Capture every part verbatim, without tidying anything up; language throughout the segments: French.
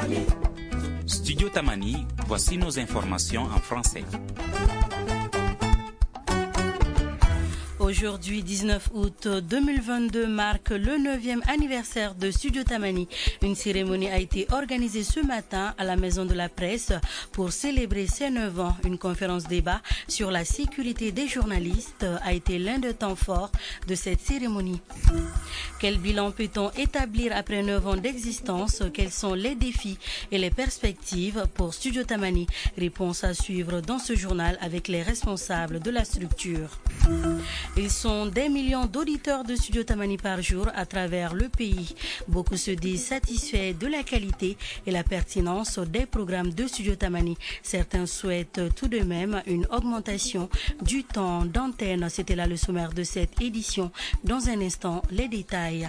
Studio Tamani, voici nos informations en français. Aujourd'hui, dix-neuf août deux mille vingt-deux, marque le neuvième anniversaire de Studio Tamani. Une cérémonie a été organisée ce matin à la Maison de la Presse pour célébrer ses neuf ans. Une conférence débat sur la sécurité des journalistes a été l'un des temps forts de cette cérémonie. Quel bilan peut-on établir après neuf ans d'existence? Quels sont les défis et les perspectives pour Studio Tamani? Réponse à suivre dans ce journal avec les responsables de la structure. Ils sont des millions d'auditeurs de Studio Tamani par jour à travers le pays. Beaucoup se disent satisfaits de la qualité et la pertinence des programmes de Studio Tamani. Certains souhaitent tout de même une augmentation du temps d'antenne. C'était là le sommaire de cette édition. Dans un instant, les détails.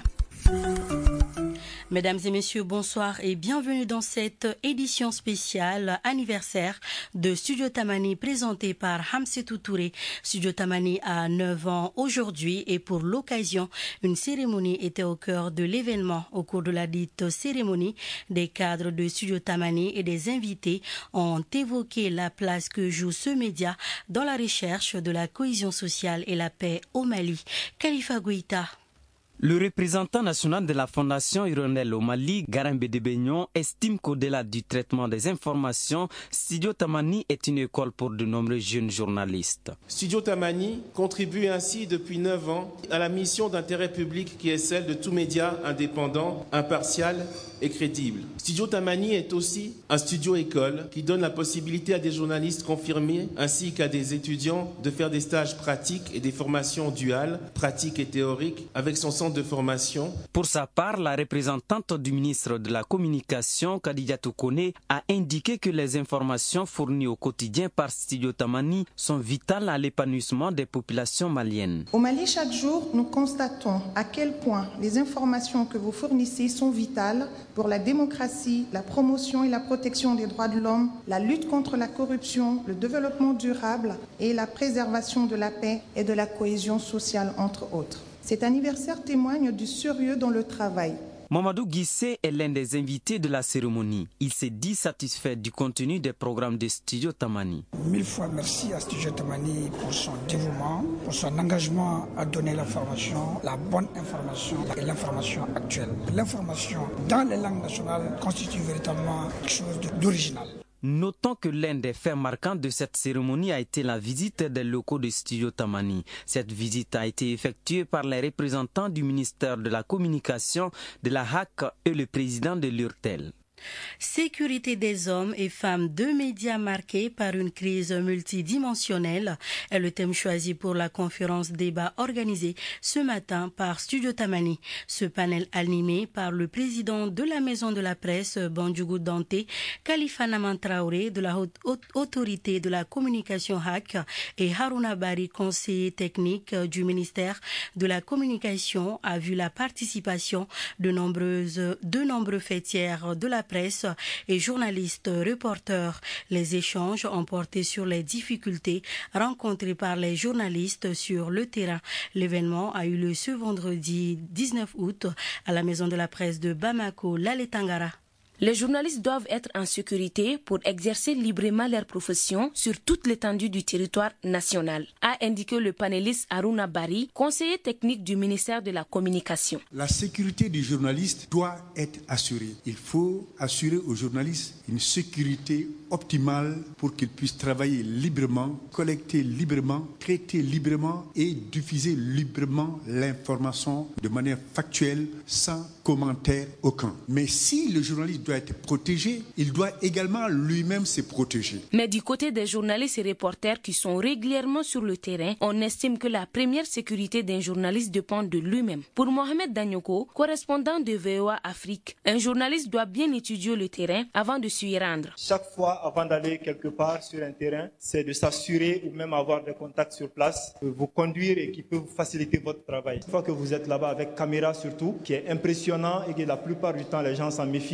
Mesdames et messieurs, bonsoir et bienvenue dans cette édition spéciale anniversaire de Studio Tamani présentée par Hamsetou Touré. Studio Tamani a neuf ans aujourd'hui et pour l'occasion, une cérémonie était au cœur de l'événement. Au cours de la dite cérémonie, des cadres de Studio Tamani et des invités ont évoqué la place que joue ce média dans la recherche de la cohésion sociale et la paix au Mali. Khalifa Goïta. Le représentant national de la Fondation Hirondelle au Mali, Garambe Debegnon, estime qu'au-delà du traitement des informations, Studio Tamani est une école pour de nombreux jeunes journalistes. Studio Tamani contribue ainsi depuis neuf ans à la mission d'intérêt public qui est celle de tout média indépendant, impartial et crédible. Studio Tamani est aussi un studio-école qui donne la possibilité à des journalistes confirmés ainsi qu'à des étudiants de faire des stages pratiques et des formations duales, pratiques et théoriques, avec son centre de formation. Pour sa part, la représentante du ministre de la Communication, Kadidiatou Kone, a indiqué que les informations fournies au quotidien par Studio Tamani sont vitales à l'épanouissement des populations maliennes. Au Mali, chaque jour, nous constatons à quel point les informations que vous fournissez sont vitales pour la démocratie, la promotion et la protection des droits de l'homme, la lutte contre la corruption, le développement durable et la préservation de la paix et de la cohésion sociale, entre autres. Cet anniversaire témoigne du sérieux dans le travail. Mamadou Guissé est l'un des invités de la cérémonie. Il s'est dit satisfait du contenu des programmes de Studio Tamani. Mille fois merci à Studio Tamani pour son dévouement, pour son engagement à donner l'information, la bonne information et l'information actuelle. L'information dans les langues nationales constitue véritablement quelque chose d'original. Notons que l'un des faits marquants de cette cérémonie a été la visite des locaux de Studio Tamani. Cette visite a été effectuée par les représentants du ministère de la Communication, de la H A C et le président de l'URTEL. Sécurité des hommes et femmes, deux médias marqués par une crise multidimensionnelle est le thème choisi pour la conférence débat organisée ce matin par Studio Tamani. Ce panel animé par le président de la Maison de la Presse, Bandjougou Dante, Khalifa Naman Traoré de la haute autorité de la communication H A C et Haruna Bari, conseiller technique du ministère de la Communication, a vu la participation de nombreuses, de nombreux fêtières de la presse et journalistes, reporters. Les échanges ont porté sur les difficultés rencontrées par les journalistes sur le terrain. L'événement a eu lieu ce vendredi dix-neuf août à la Maison de la Presse de Bamako, Lale Tangara. Les journalistes doivent être en sécurité pour exercer librement leur profession sur toute l'étendue du territoire national, a indiqué le panéliste Haruna Bari, conseiller technique du ministère de la Communication. La sécurité du journaliste doit être assurée. Il faut assurer aux journalistes une sécurité optimale pour qu'ils puissent travailler librement, collecter librement, traiter librement et diffuser librement l'information de manière factuelle, sans commentaire aucun. Mais si le journaliste doit être protégé, il doit également lui-même se protéger. Mais du côté des journalistes et reporters qui sont régulièrement sur le terrain, on estime que la première sécurité d'un journaliste dépend de lui-même. Pour Mohamed Danyoko, correspondant de V O A Afrique, un journaliste doit bien étudier le terrain avant de s'y rendre. Chaque fois, avant d'aller quelque part sur un terrain, c'est de s'assurer ou même avoir des contacts sur place, de vous conduire et qui peut vous faciliter votre travail. Une fois que vous êtes là-bas avec caméra surtout, qui est impressionnant et que la plupart du temps les gens s'en méfient et souvent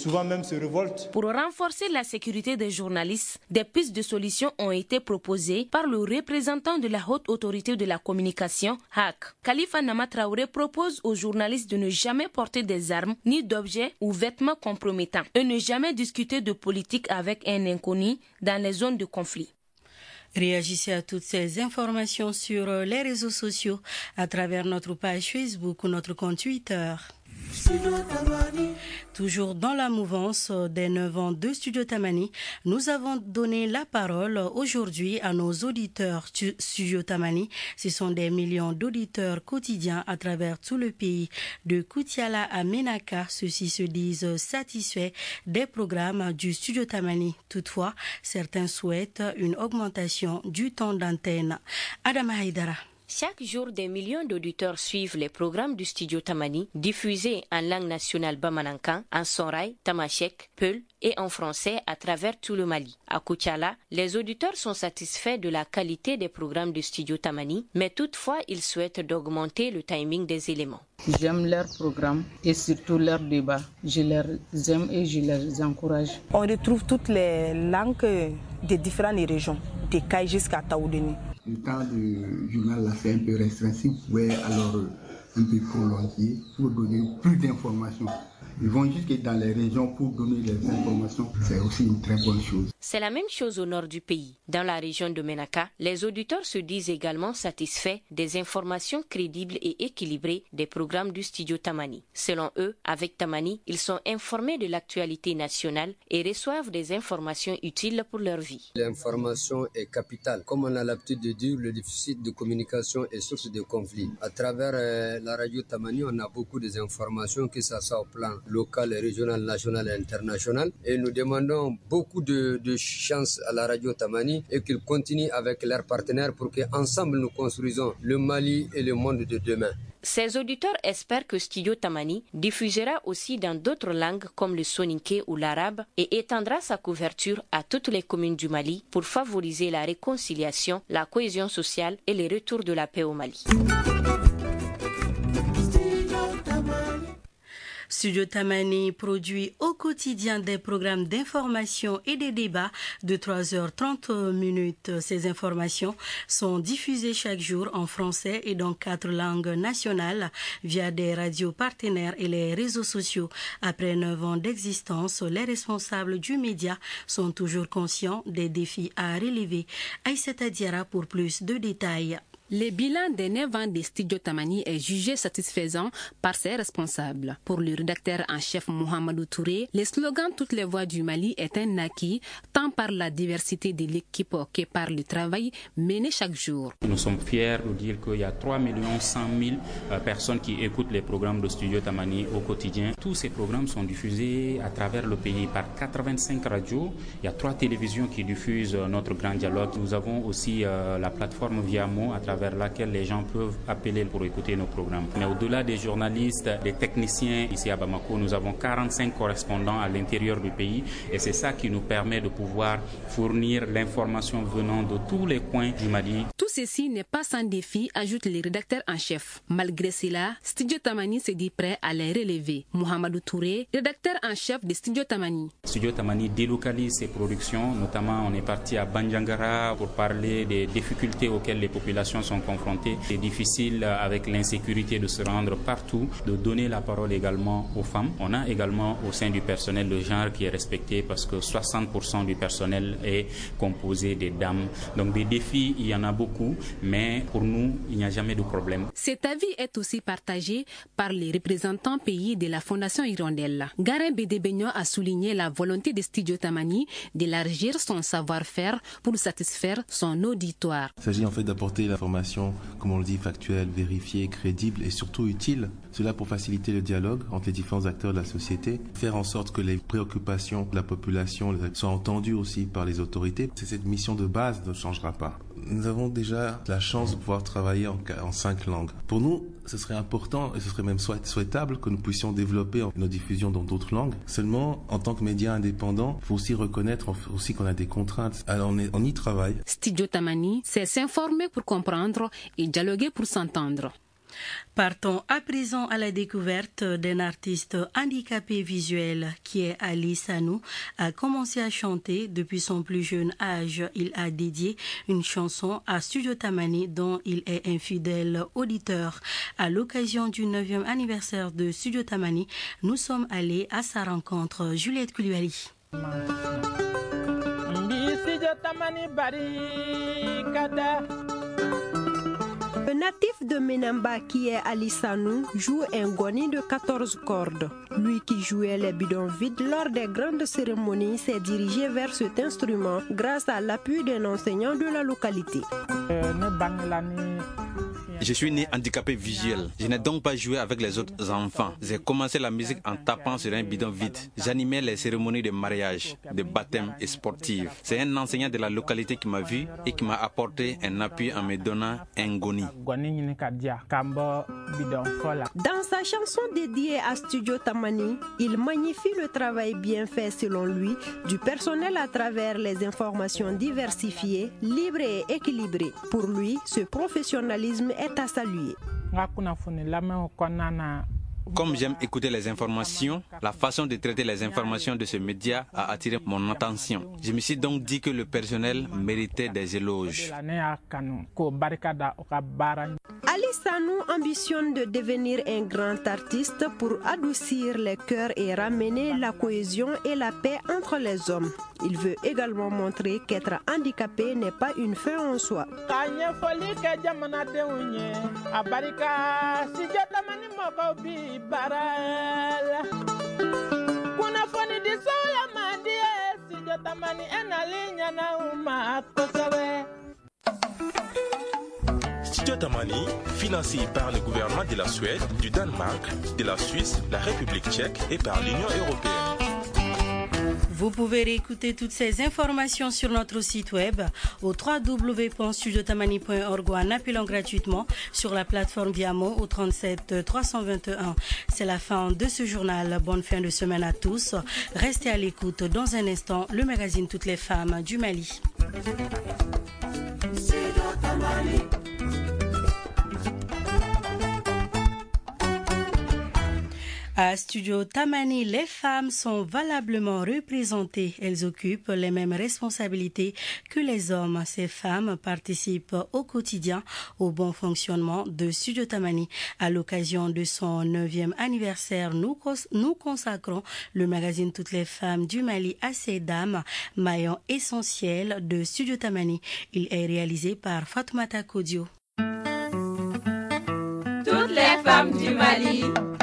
souvent même se révoltent. Pour renforcer la sécurité des journalistes, des pistes de solutions ont été proposées par le représentant de la haute autorité de la communication, H A C. Khalifa Nama Traoré propose aux journalistes de ne jamais porter des armes, ni d'objets ou vêtements compromettants, et ne jamais discuter de politique avec un inconnu dans les zones de conflit. Réagissez à toutes ces informations sur les réseaux sociaux à travers notre page Facebook ou notre compte Twitter. Toujours dans la mouvance des neuf ans de Studio Tamani, nous avons donné la parole aujourd'hui à nos auditeurs Studio Tamani. Ce sont des millions d'auditeurs quotidiens à travers tout le pays. De Koutiala à Menaka, ceux-ci se disent satisfaits des programmes du Studio Tamani. Toutefois, certains souhaitent une augmentation du temps d'antenne. Adama Haidara. Chaque jour, des millions d'auditeurs suivent les programmes du Studio Tamani, diffusés en langue nationale bamanankan, en sonrai, tamashek, peul et en français à travers tout le Mali. À Koutiala, les auditeurs sont satisfaits de la qualité des programmes du Studio Tamani, mais toutefois, ils souhaitent d'augmenter le timing des éléments. J'aime leur programme et surtout leur débat. Je les aime et je les encourage. On retrouve toutes les langues des différentes régions, de Kaï jusqu'à Taoudeni. Le temps du journal là, c'est un peu restreint. Si vous pouvez alors un peu prolonger pour donner plus d'informations. Ils vont jusque dans les régions pour donner les informations. C'est aussi une très bonne chose. C'est la même chose au nord du pays. Dans la région de Menaka, les auditeurs se disent également satisfaits des informations crédibles et équilibrées des programmes du Studio Tamani. Selon eux, avec Tamani, ils sont informés de l'actualité nationale et reçoivent des informations utiles pour leur vie. L'information est capitale. Comme on a l'habitude de dire, le déficit de communication est source de conflits. À travers euh, la radio Tamani, on a beaucoup d'informations, que ce soit au plan local, régional, national et international. Et nous demandons beaucoup de, de chance à la radio Tamani et qu'ils continuent avec leurs partenaires pour qu'ensemble nous construisons le Mali et le monde de demain. Ces auditeurs espèrent que Studio Tamani diffusera aussi dans d'autres langues comme le soninké ou l'arabe et étendra sa couverture à toutes les communes du Mali pour favoriser la réconciliation, la cohésion sociale et le retour de la paix au Mali. Studio Tamani produit au quotidien des programmes d'information et des débats de trois heures trente minutes. Ces informations sont diffusées chaque jour en français et dans quatre langues nationales via des radios partenaires et les réseaux sociaux. Après neuf ans d'existence, les responsables du média sont toujours conscients des défis à relever. Aïssata Diara pour plus de détails. Le bilan des neuf ans de Studio Tamani est jugé satisfaisant par ses responsables. Pour le rédacteur en chef Mohamedou Touré, le slogan « Toutes les voix du Mali » est un acquis, tant par la diversité de l'équipe que par le travail mené chaque jour. Nous sommes fiers de dire qu'il y a trois millions cent mille personnes qui écoutent les programmes de Studio Tamani au quotidien. Tous ces programmes sont diffusés à travers le pays par quatre-vingt-cinq radios. Il y a trois télévisions qui diffusent notre grand dialogue. Nous avons aussi euh, la plateforme Viamo à travers vers laquelle les gens peuvent appeler pour écouter nos programmes. Mais au-delà des journalistes, des techniciens ici à Bamako, nous avons quarante-cinq correspondants à l'intérieur du pays et c'est ça qui nous permet de pouvoir fournir l'information venant de tous les coins du Mali. Tout ceci n'est pas sans défi, ajoute le rédacteur en chef. Malgré cela, Studio Tamani se dit prêt à les relever. Mohamedou Touré, rédacteur en chef de Studio Tamani. Studio Tamani délocalise ses productions, notamment on est parti à Bandiangara pour parler des difficultés auxquelles les populations sont confrontés. C'est difficile avec l'insécurité de se rendre partout, de donner la parole également aux femmes. On a également au sein du personnel le genre qui est respecté parce que soixante pour cent du personnel est composé des dames. Donc des défis, il y en a beaucoup, mais pour nous, il n'y a jamais de problème. Cet avis est aussi partagé par les représentants pays de la Fondation Hirondelle. Garin Bédébegno a souligné la volonté de Studio Tamani d'élargir son savoir-faire pour satisfaire son auditoire. Il s'agit en fait d'apporter l'information, comme on le dit, factuelle, vérifiée, crédible et surtout utile. Cela pour faciliter le dialogue entre les différents acteurs de la société, faire en sorte que les préoccupations de la population soient entendues aussi par les autorités. C'est cette mission de base ne changera pas. Nous avons déjà la chance de pouvoir travailler en, en cinq langues. Pour nous, ce serait important et ce serait même souhaitable que nous puissions développer nos diffusions dans d'autres langues. Seulement, en tant que média indépendant, il faut aussi reconnaître aussi qu'on a des contraintes. Alors on, est, on y travaille. Studio Tamani, c'est s'informer pour comprendre et dialoguer pour s'entendre. Partons à présent à la découverte d'un artiste handicapé visuel qui est Ali Sanou. A commencé à chanter depuis son plus jeune âge. Il a dédié une chanson à Studio Tamani dont il est un fidèle auditeur. À l'occasion du neuvième anniversaire de Studio Tamani, nous sommes allés à sa rencontre. Juliette Koulibaly. Le natif de Menamba qui est Ali Sanou joue un goni de quatorze cordes. Lui qui jouait les bidons vides lors des grandes cérémonies s'est dirigé vers cet instrument grâce à l'appui d'un enseignant de la localité. Je suis né handicapé visuel. Je n'ai donc pas joué avec les autres enfants. J'ai commencé la musique en tapant sur un bidon vide. J'animais les cérémonies de mariage, de baptême et sportives. C'est un enseignant de la localité qui m'a vu et qui m'a apporté un appui en me donnant un goni. Dans sa chanson dédiée à Studio Tamani, il magnifie le travail bien fait selon lui du personnel à travers les informations diversifiées, libres et équilibrées. Pour lui, ce professionnalisme est à saluer. Comme j'aime écouter les informations, la façon de traiter les informations de ce média a attiré mon attention. Je me suis donc dit que le personnel méritait des éloges. Ali Sanou ambitionne de devenir un grand artiste pour adoucir les cœurs et ramener la cohésion et la paix entre les hommes. Il veut également montrer qu'être handicapé n'est pas une fin en soi. Studio Tamani, financé par le gouvernement de la Suède, du Danemark, de la Suisse, la République tchèque et par l'Union européenne. Vous pouvez réécouter toutes ces informations sur notre site web au w w w point studio tamani point org ou en appelant gratuitement sur la plateforme Viamo au trente-sept trois cent vingt et un. C'est la fin de ce journal. Bonne fin de semaine à tous. Restez à l'écoute. Dans un instant, le magazine Toutes les femmes du Mali. À Studio Tamani, les femmes sont valablement représentées. Elles occupent les mêmes responsabilités que les hommes. Ces femmes participent au quotidien au bon fonctionnement de Studio Tamani. À l'occasion de son neuvième anniversaire, nous, cons- nous consacrons le magazine Toutes les femmes du Mali à ces dames, maillon essentiel de Studio Tamani. Il est réalisé par Fatoumata Kodio. Toutes les femmes du Mali.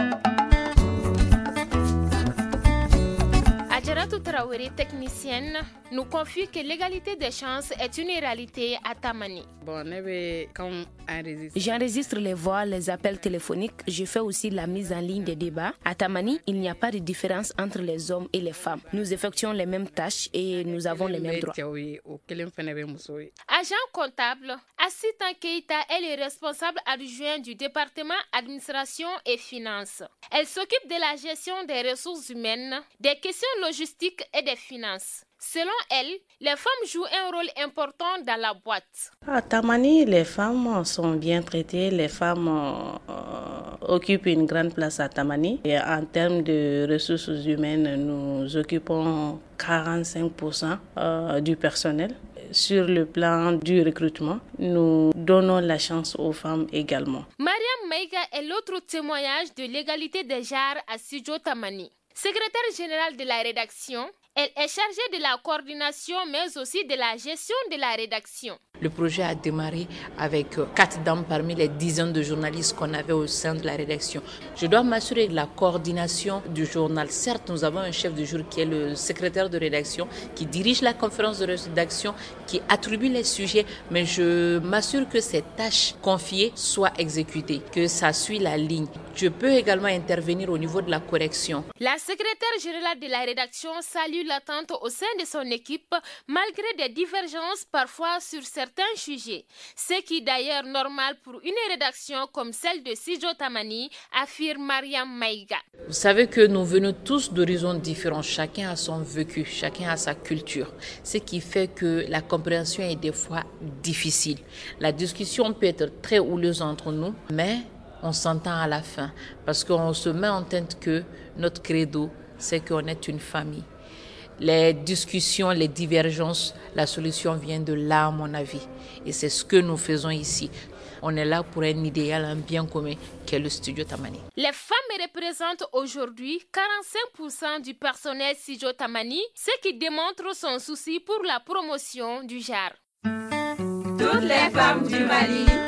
Adjaratou Traoré, technicienne, nous confie que l'égalité des chances est une réalité à Tamani. Bon, j'enregistre les voix, les appels téléphoniques. Je fais aussi la mise en ligne des débats. À Tamani, il n'y a pas de différence entre les hommes et les femmes. Nous effectuons les mêmes tâches et nous avons les mêmes droits. Agent comptable, Assita Keita est le responsable adjoint du département administration et finances. Elle s'occupe de la gestion des ressources humaines, des questions logistiques et des finances. Selon elle, les femmes jouent un rôle important dans la boîte. À Tamani, les femmes sont bien traitées. Les femmes euh, occupent une grande place à Tamani. Et en termes de ressources humaines, nous occupons quarante-cinq pour cent euh, du personnel. Sur le plan du recrutement, nous donnons la chance aux femmes également. Mariam Maïga est l'autre témoignage de l'égalité des genres à Studio Tamani. Secrétaire générale de la rédaction, elle est chargée de la coordination mais aussi de la gestion de la rédaction. Le projet a démarré avec quatre dames parmi les dizaines de journalistes qu'on avait au sein de la rédaction. Je dois m'assurer de la coordination du journal. Certes, nous avons un chef de jour qui est le secrétaire de rédaction, qui dirige la conférence de rédaction, qui attribue les sujets, mais je m'assure que ces tâches confiées soient exécutées, que ça suit la ligne. Je peux également intervenir au niveau de la correction. La secrétaire générale de la rédaction salue l'attente au sein de son équipe, malgré des divergences parfois sur certains sujets. Ce qui est d'ailleurs normal pour une rédaction comme celle de Studio Tamani, affirme Mariam Maïga. Vous savez que nous venons tous d'horizons différents. Chacun a son vécu, chacun a sa culture. Ce qui fait que la compréhension est des fois difficile. La discussion peut être très houleuse entre nous, mais on s'entend à la fin. Parce qu'on se met en tête que notre credo, c'est qu'on est une famille. Les discussions, les divergences, la solution vient de là, à mon avis. Et c'est ce que nous faisons ici. On est là pour un idéal, un bien commun, qui est le Studio Tamani. Les femmes représentent aujourd'hui quarante-cinq pour cent du personnel Studio Tamani, ce qui démontre son souci pour la promotion du genre. Toutes les femmes du Mali